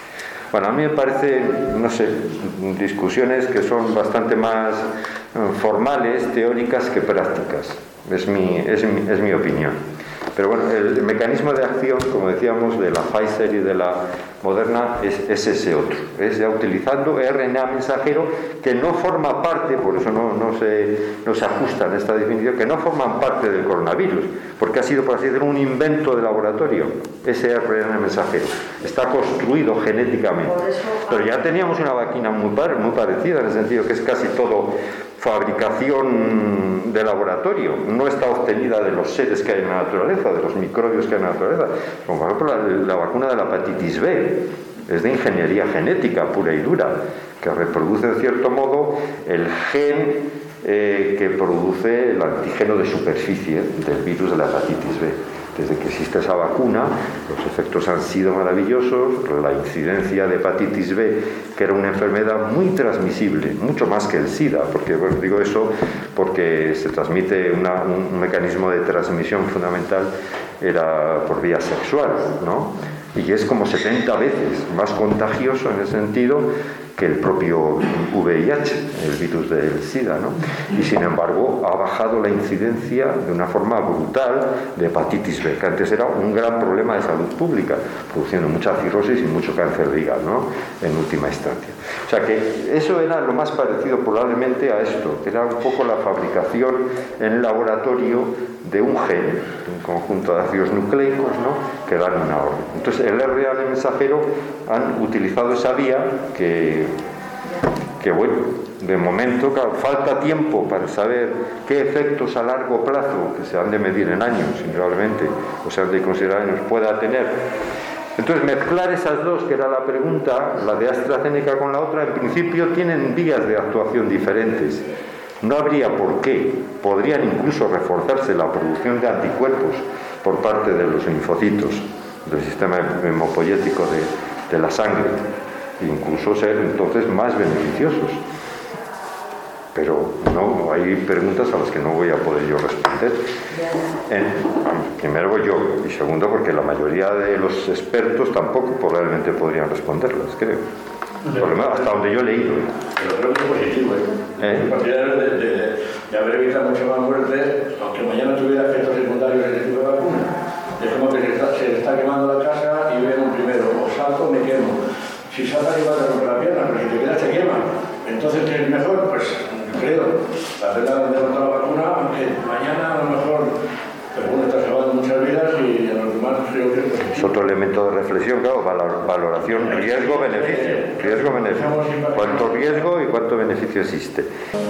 Bueno, a mí me parece, no sé, discusiones que son bastante más formales, teóricas que prácticas. Es mi opinión. Pero bueno, el mecanismo de acción, como decíamos, de la Pfizer y de la Moderna es ese otro. Es ya utilizando RNA mensajero que no forma parte, por eso no se ajusta en esta definición, que no forman parte del coronavirus, porque ha sido, por así decirlo, un invento de laboratorio, ese RNA mensajero. Está construido genéticamente. Pero ya teníamos una vacuna muy parecida, en el sentido que es casi todo fabricación de laboratorio, no está obtenida de los seres que hay en la naturaleza, de los microbios que hay en la naturaleza, como por ejemplo la vacuna de la hepatitis B, es de ingeniería genética pura y dura, que reproduce en cierto modo el gen que produce el antígeno de superficie del virus de la hepatitis B. Desde que existe esa vacuna, los efectos han sido maravillosos. La incidencia de hepatitis B, que era una enfermedad muy transmisible, mucho más que el SIDA, porque bueno, digo eso porque se transmite un mecanismo de transmisión fundamental, era por vía sexual, ¿no? Y es como 70 veces más contagioso en ese sentido que el propio VIH, el virus del SIDA, ¿no? Y sin embargo ha bajado la incidencia de una forma brutal de hepatitis B, que antes era un gran problema de salud pública, produciendo mucha cirrosis y mucho cáncer de hígado, ¿no? En última instancia. O sea que eso era lo más parecido probablemente a esto, que era un poco la fabricación en el laboratorio de un gen, un conjunto de ácidos nucleicos, ¿no? Que dan una orden. Entonces el RNA mensajero han utilizado esa vía que bueno, de momento, claro, falta tiempo para saber qué efectos a largo plazo, que se han de medir en años, indudablemente, o se han de considerar años, pueda tener. Entonces, mezclar esas dos, que era la pregunta, la de AstraZeneca con la otra, en principio tienen vías de actuación diferentes. No habría por qué. Podrían incluso reforzarse la producción de anticuerpos por parte de los linfocitos del sistema hemopoyético de la sangre, incluso ser entonces más beneficiosos. Pero no, hay preguntas a las que no voy a poder yo responder. Primero yo, y segundo porque la mayoría de los expertos tampoco probablemente podrían responderlas, creo. Por lo menos hasta donde yo he leído. Pero creo que es positivo, de haber evitado mucho más muertes, aunque mañana tuviera efectos secundarios de este tipo de vacuna. Es como que se está quemando la casa y ven un primero, o salto o me quemo. Si saltas igual te rompe la pierna, pero si te quedas te quema. Entonces, ¿qué es mejor? Pues creo, hacer la vacuna, aunque mañana a lo mejor, pero bueno, está salvando muchas vidas y a los demás creo que es otro elemento de reflexión, claro, valoración, riesgo-beneficio. Riesgo-beneficio. ¿Cuánto riesgo y cuánto beneficio existe?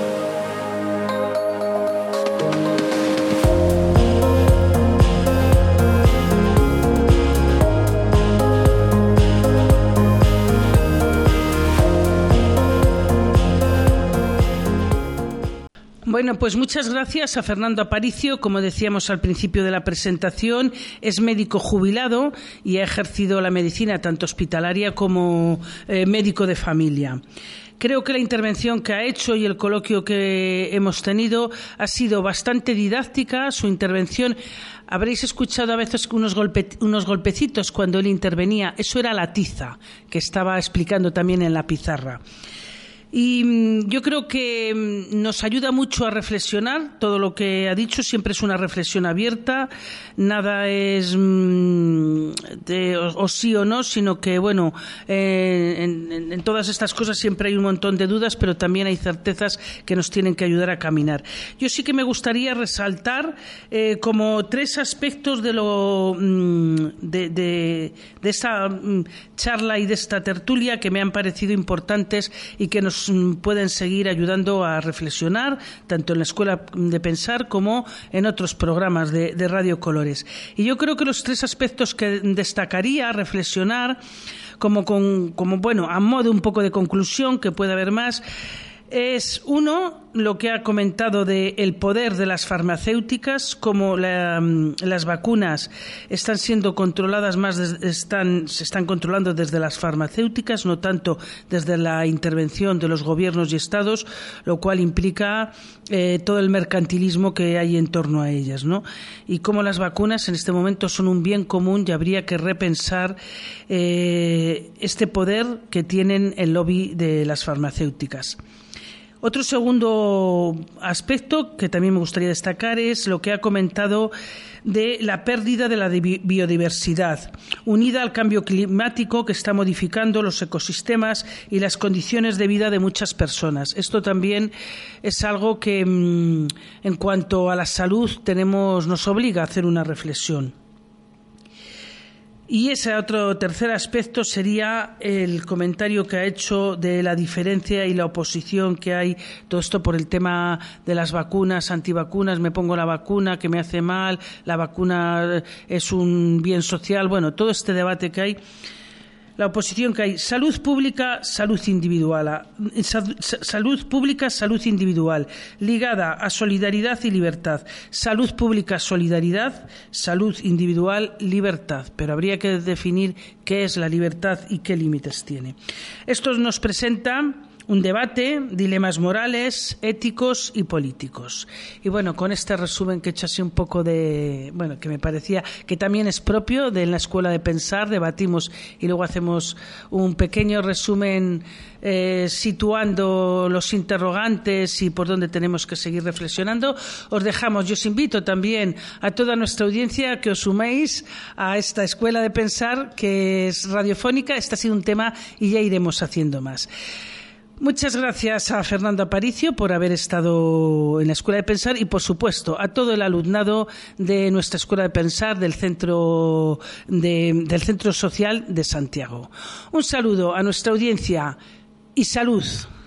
Bueno, pues muchas gracias a Fernando Aparicio. Como decíamos al principio de la presentación, es médico jubilado y ha ejercido la medicina tanto hospitalaria como médico de familia. Creo que la intervención que ha hecho y el coloquio que hemos tenido ha sido bastante didáctica. Su intervención, habréis escuchado a veces unos golpecitos cuando él intervenía. Eso era la tiza, que estaba explicando también en la pizarra. Y yo creo que nos ayuda mucho a reflexionar. Todo lo que ha dicho siempre es una reflexión abierta. Nada es o sí o no, sino que, bueno, en todas estas cosas siempre hay un montón de dudas, pero también hay certezas que nos tienen que ayudar a caminar. Yo sí que me gustaría resaltar como 3 aspectos de esta charla y de esta tertulia que me han parecido importantes y que nos pueden seguir ayudando a reflexionar, tanto en la Escuela de Pensar como en otros programas de Radio Colores. Y yo creo que los 3 aspectos que destacaría reflexionar, como bueno, a modo un poco de conclusión, que puede haber más, Es uno, lo que ha comentado del poder de las farmacéuticas, como las vacunas están siendo controladas se están controlando desde las farmacéuticas, no tanto desde la intervención de los gobiernos y estados, lo cual implica todo el mercantilismo que hay en torno a ellas, ¿no? Y cómo las vacunas en este momento son un bien común y habría que repensar este poder que tienen el lobby de las farmacéuticas. Otro segundo aspecto que también me gustaría destacar es lo que ha comentado de la pérdida de la biodiversidad, unida al cambio climático que está modificando los ecosistemas y las condiciones de vida de muchas personas. Esto también es algo que, en cuanto a la salud, nos obliga a hacer una reflexión. Y ese otro tercer aspecto sería el comentario que ha hecho de la diferencia y la oposición que hay, todo esto por el tema de las vacunas, antivacunas, me pongo la vacuna que me hace mal, la vacuna es un bien social, bueno, todo este debate que hay. La oposición que hay, salud pública, salud individual, salud pública, salud individual, ligada a solidaridad y libertad. Salud pública, solidaridad, salud individual, libertad. Pero habría que definir qué es la libertad y qué límites tiene. Esto nos presenta un debate, dilemas morales, éticos y políticos. Y bueno, con este resumen que he hecho así un poco que me parecía que también es propio de la Escuela de Pensar, debatimos y luego hacemos un pequeño resumen situando los interrogantes y por dónde tenemos que seguir reflexionando. Yo os invito también a toda nuestra audiencia que os suméis a esta Escuela de Pensar que es radiofónica. Este ha sido un tema y ya iremos haciendo más. Muchas gracias a Fernando Aparicio por haber estado en la Escuela de Pensar y, por supuesto, a todo el alumnado de nuestra Escuela de Pensar del Centro Social de Santiago. Un saludo a nuestra audiencia y salud.